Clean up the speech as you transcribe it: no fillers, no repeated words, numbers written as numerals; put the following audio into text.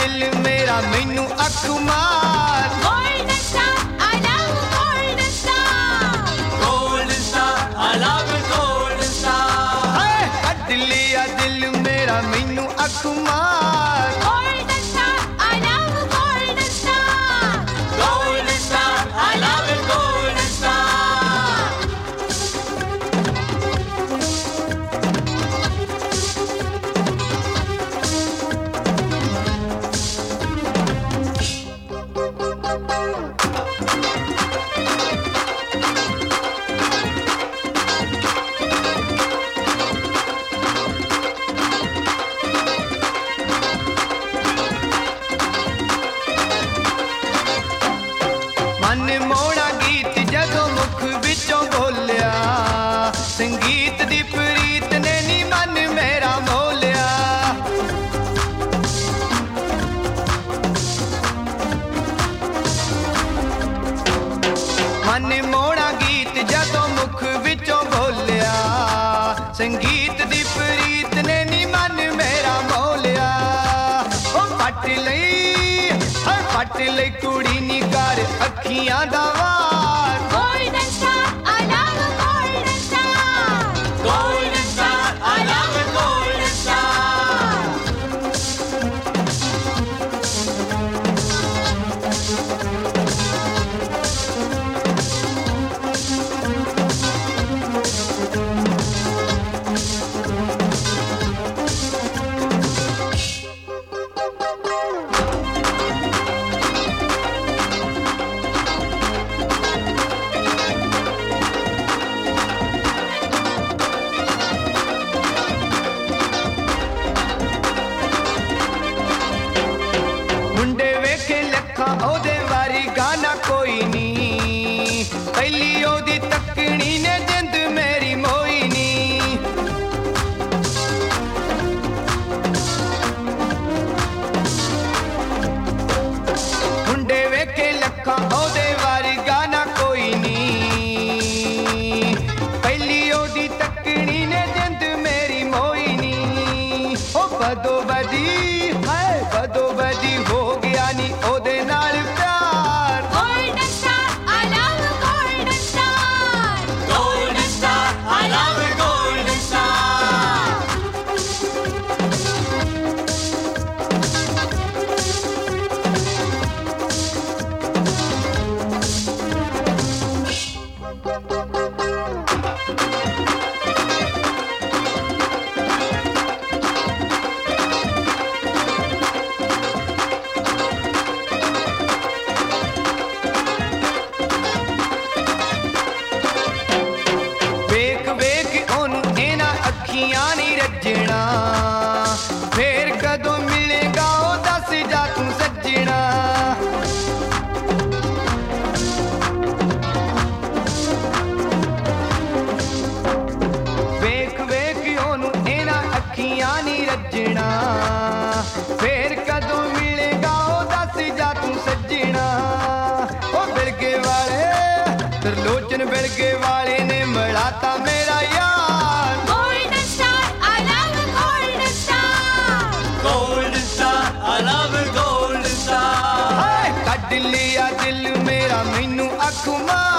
दिल मेरा मैनू अख मार। Golden star, I love golden star. Golden star, I love golden star. Cut लिया दिल मेरा मैनू अख मार। Golden star, I love golden star. Golden star, I love golden star. मन मोड़ा गीत जदों मुख विचों बोलिया, संगीत दी प्रीत ने नी मन मेरा मोलिया। मन मोड़ा गीत जदों मुख विचों बोलिया, संगीत दी प्रीत ने नी मन मेरा मोलिया। ओ पट लई कुड़ी नी कर अखियां दा वार। Golden star, I love golden star. Golden star, I love golden star. मुंडे वेखे लखा ओदे वारी गाना कोई नी, पहली ओदी तकनी ने जिंद मेरी मोई नी। मुंडे वेखे लखा ओदे वारी गाना कोई नी, पहली ओदी तकनी ने जिंद मेरी मोई नी। ओ बदो बदी हो गया नी ओदे नाल प्यार। Golden star, I love golden star. Golden star, I love golden star. वेख वेख ओनू एना अखियां नी रजना, फेर कदों मिलेगा ओ दस जा तू सजना। वेख वेख ओनू एना अखियां नी रजना, फेर कदों मिलेगा ओ दस जा तू सजना। ओ बिलगे वाले त्रिलोचन बिलगे वाले ने मिलाता मेरा यार। Golden star, I love golden star. Golden star, I love golden star. Cut लिया दिल मेरा मैनू अख मार।